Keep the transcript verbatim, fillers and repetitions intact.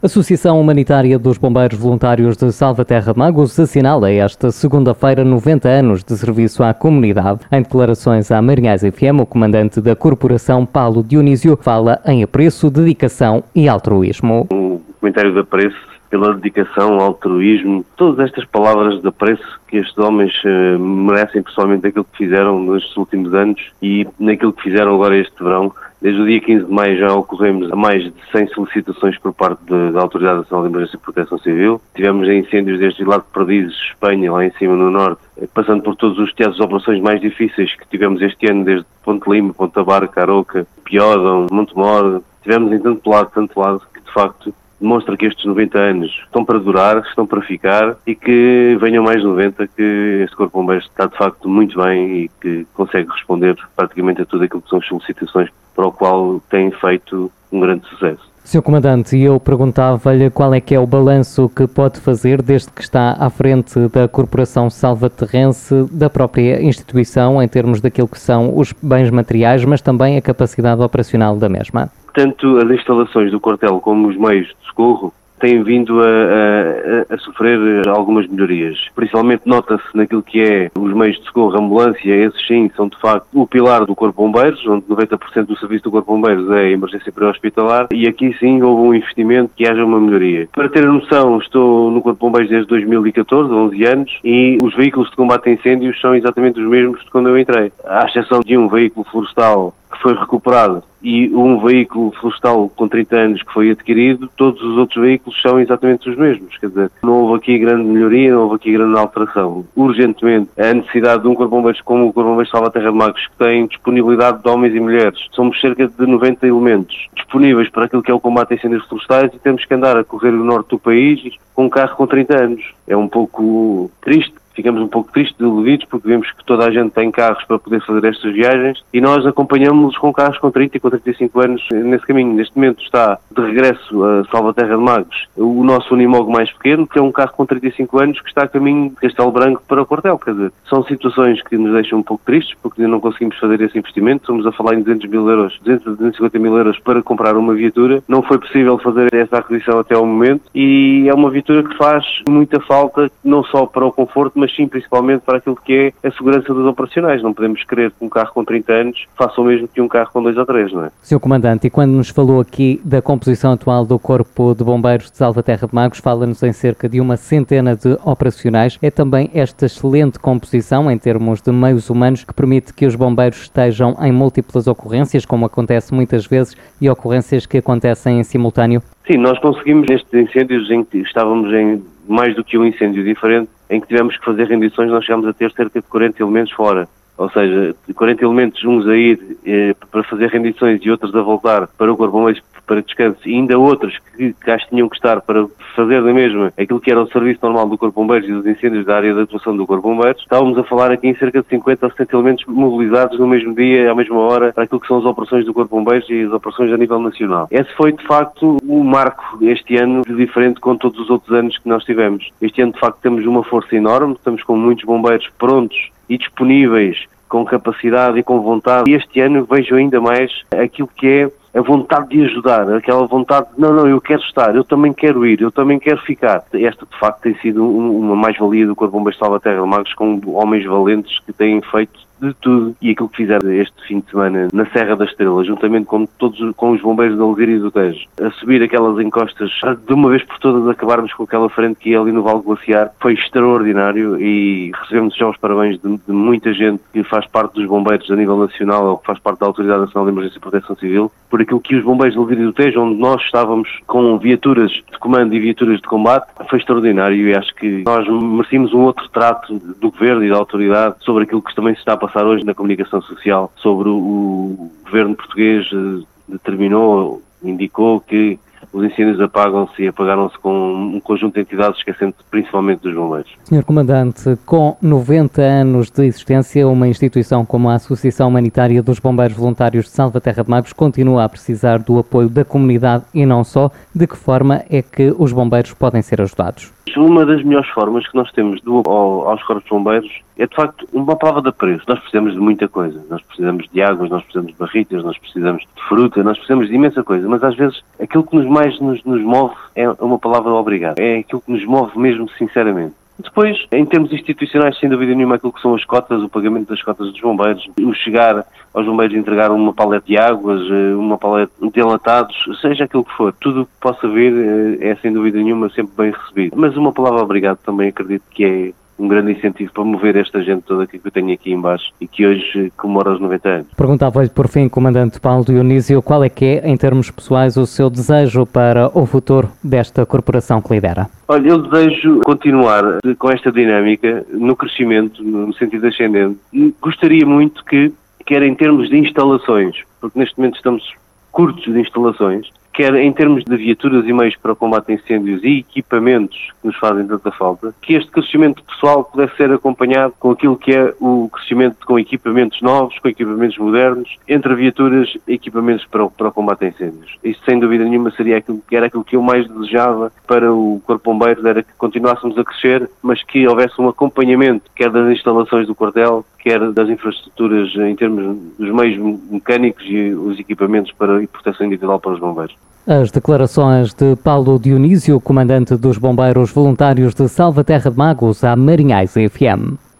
A Associação Humanitária dos Bombeiros Voluntários de Salvaterra de Magos assinala esta segunda-feira noventa anos de serviço à comunidade. Em declarações à Marinhais F M, o comandante da corporação, Paulo Dionísio, fala em apreço, dedicação e altruísmo. Um comentário de apreço pela dedicação, altruísmo, todas estas palavras de apreço que estes homens uh, merecem, pessoalmente, daquilo que fizeram nestes últimos anos e naquilo que fizeram agora este verão. Desde o dia quinze de maio já ocorremos a mais de cem solicitações por parte de, da Autoridade Nacional de Emergência e Proteção Civil. Tivemos incêndios desde o lado de Perdizes, Espanha, lá em cima no norte, passando por todos os teatros de operações mais difíceis que tivemos este ano, desde Ponte Lima, Ponta Barca, Aroca, Piódão, Montemor. Tivemos em tanto lado, tanto lado, que de facto demonstra que estes noventa anos estão para durar, estão para ficar e que venham mais noventa, que este Corpo de Bombeiros está de facto muito bem e que consegue responder praticamente a tudo aquilo que são as solicitações para o qual tem feito um grande sucesso. senhor Comandante, eu perguntava-lhe qual é que é o balanço que pode fazer desde que está à frente da Corporação Salvaterrense, da própria instituição, em termos daquilo que são os bens materiais, mas também a capacidade operacional da mesma. Tanto as instalações do quartel como os meios de socorro têm vindo a, a, a sofrer algumas melhorias. Principalmente nota-se naquilo que é os meios de socorro, ambulância, esses sim são de facto o pilar do Corpo de Bombeiros, onde noventa por cento do serviço do Corpo de Bombeiros é emergência pré-hospitalar, e aqui sim houve um investimento que haja uma melhoria. Para ter a noção, estou no Corpo de Bombeiros desde dois mil e catorze, onze anos, e os veículos de combate a incêndios são exatamente os mesmos de quando eu entrei. À exceção de um veículo florestal que foi recuperado e um veículo florestal com trinta anos que foi adquirido, todos os outros veículos são exatamente os mesmos. Quer dizer, não houve aqui grande melhoria, não houve aqui grande alteração. Urgentemente, a necessidade de um Corpo de Bombeiros como o Corpo de Bombeiros de Salvaterra de Magos, que tem disponibilidade de homens e mulheres. Somos cerca de noventa elementos disponíveis para aquilo que é o combate a incêndios florestais e temos que andar a correr o norte do país com um carro com trinta anos. É um pouco triste. Ficamos um pouco tristes, desiludidos, porque vemos que toda a gente tem carros para poder fazer estas viagens e nós acompanhamos-los com carros com trinta e com trinta e cinco anos nesse caminho. Neste momento está de regresso a Salvaterra de Magos o nosso Unimog mais pequeno, que é um carro com trinta e cinco anos que está a caminho de Castelo Branco para o quartel. Quer dizer, são situações que nos deixam um pouco tristes porque não conseguimos fazer esse investimento. Estamos a falar em duzentos mil euros, duzentos a duzentos e cinquenta mil euros para comprar uma viatura. Não foi possível fazer essa aquisição até ao momento e é uma viatura que faz muita falta, não só para o conforto, mas sim principalmente para aquilo que é a segurança dos operacionais. Não podemos querer que um carro com trinta anos faça o mesmo que um carro com dois ou três, não é? senhor Comandante, e quando nos falou aqui da composição atual do Corpo de Bombeiros de Salvaterra de Magos, fala-nos em cerca de uma centena de operacionais. É também esta excelente composição em termos de meios humanos que permite que os bombeiros estejam em múltiplas ocorrências, como acontece muitas vezes, e ocorrências que acontecem em simultâneo? Sim, nós conseguimos nestes incêndios em que estávamos em mais do que um incêndio diferente, em que tivemos que fazer rendições, nós chegámos a ter cerca de quarenta elementos fora. Ou seja, quarenta elementos, uns a ir eh, para fazer rendições e outros a voltar para o Corpo de Bombeiros para descanso, e ainda outros que cá tinham que estar para fazer da mesma aquilo que era o serviço normal do Corpo de Bombeiros e dos incêndios da área de atuação do Corpo de Bombeiros. Estávamos a falar aqui em cerca de cinquenta ou sessenta elementos mobilizados no mesmo dia, à mesma hora, para aquilo que são as operações do Corpo de Bombeiros e as operações a nível nacional. Esse foi, de facto, o marco este ano, de diferente com todos os outros anos que nós tivemos. Este ano, de facto, temos uma força enorme, estamos com muitos bombeiros prontos e disponíveis, com capacidade e com vontade. E este ano vejo ainda mais aquilo que é a vontade de ajudar, aquela vontade de, não, não, eu quero estar, eu também quero ir, eu também quero ficar. Esta, de facto, tem sido um, uma mais-valia do Corpo de Bombeiros de Salvaterra de Magos, com homens valentes que têm feito de tudo. E aquilo que fizeram este fim de semana na Serra da Estrela, juntamente com todos com os bombeiros da Alzira e do Tejo, a subir aquelas encostas, de uma vez por todas acabarmos com aquela frente que é ali no Vale Glaciar, foi extraordinário e recebemos já os parabéns de, de muita gente que faz parte dos bombeiros a nível nacional ou que faz parte da Autoridade Nacional de Emergência e Proteção Civil, por aquilo que os bombeiros da Alzira e do Tejo, onde nós estávamos com viaturas de comando e viaturas de combate, foi extraordinário e acho que nós merecemos um outro trato do Governo e da Autoridade sobre aquilo que também se está a passar hoje na comunicação social, sobre o, o Governo português eh, determinou, indicou que os incêndios apagam-se e apagaram-se com um conjunto de entidades, esquecendo principalmente dos bombeiros. senhor Comandante, com noventa anos de existência, uma instituição como a Associação Humanitária dos Bombeiros Voluntários de Salvaterra de Magos continua a precisar do apoio da comunidade e não só. De que forma é que os bombeiros podem ser ajudados? Uma das melhores formas que nós temos do, ao, aos corpos de bombeiros é, de facto, uma palavra de apreço. Nós precisamos de muita coisa. Nós precisamos de águas, nós precisamos de barritas, nós precisamos de fruta, nós precisamos de imensa coisa. Mas, às vezes, aquilo que nos mais nos, nos move é uma palavra obrigado. É aquilo que nos move mesmo, sinceramente. Depois, em termos institucionais, sem dúvida nenhuma, aquilo que são as cotas, o pagamento das cotas dos bombeiros, o chegar aos bombeiros entregar uma palete de águas, uma palete de enlatados, seja aquilo que for, tudo o que possa vir é, sem dúvida nenhuma, sempre bem recebido. Mas uma palavra obrigado também acredito que é um grande incentivo para mover esta gente toda que eu tenho aqui em baixo e que hoje comemora os noventa anos. Perguntava-lhe, por fim, Comandante Paulo Dionísio, qual é que é, em termos pessoais, o seu desejo para o futuro desta corporação que lidera? Olha, eu desejo continuar com esta dinâmica, no crescimento, no sentido ascendente. E gostaria muito que, quer em termos de instalações, porque neste momento estamos curtos de instalações, quer em termos de viaturas e meios para o combate a incêndios e equipamentos que nos fazem tanta falta, que este crescimento pessoal pudesse ser acompanhado com aquilo que é o crescimento com equipamentos novos, com equipamentos modernos, entre viaturas e equipamentos para o, para o combate a incêndios. Isto, sem dúvida nenhuma, seria aquilo, era aquilo que eu mais desejava para o Corpo de Bombeiros, era que continuássemos a crescer, mas que houvesse um acompanhamento, quer das instalações do quartel, quer das infraestruturas em termos dos meios mecânicos e os equipamentos para e proteção individual para os bombeiros. As declarações de Paulo Dionísio, comandante dos Bombeiros Voluntários de Salvaterra de Magos, à Marinhais F M.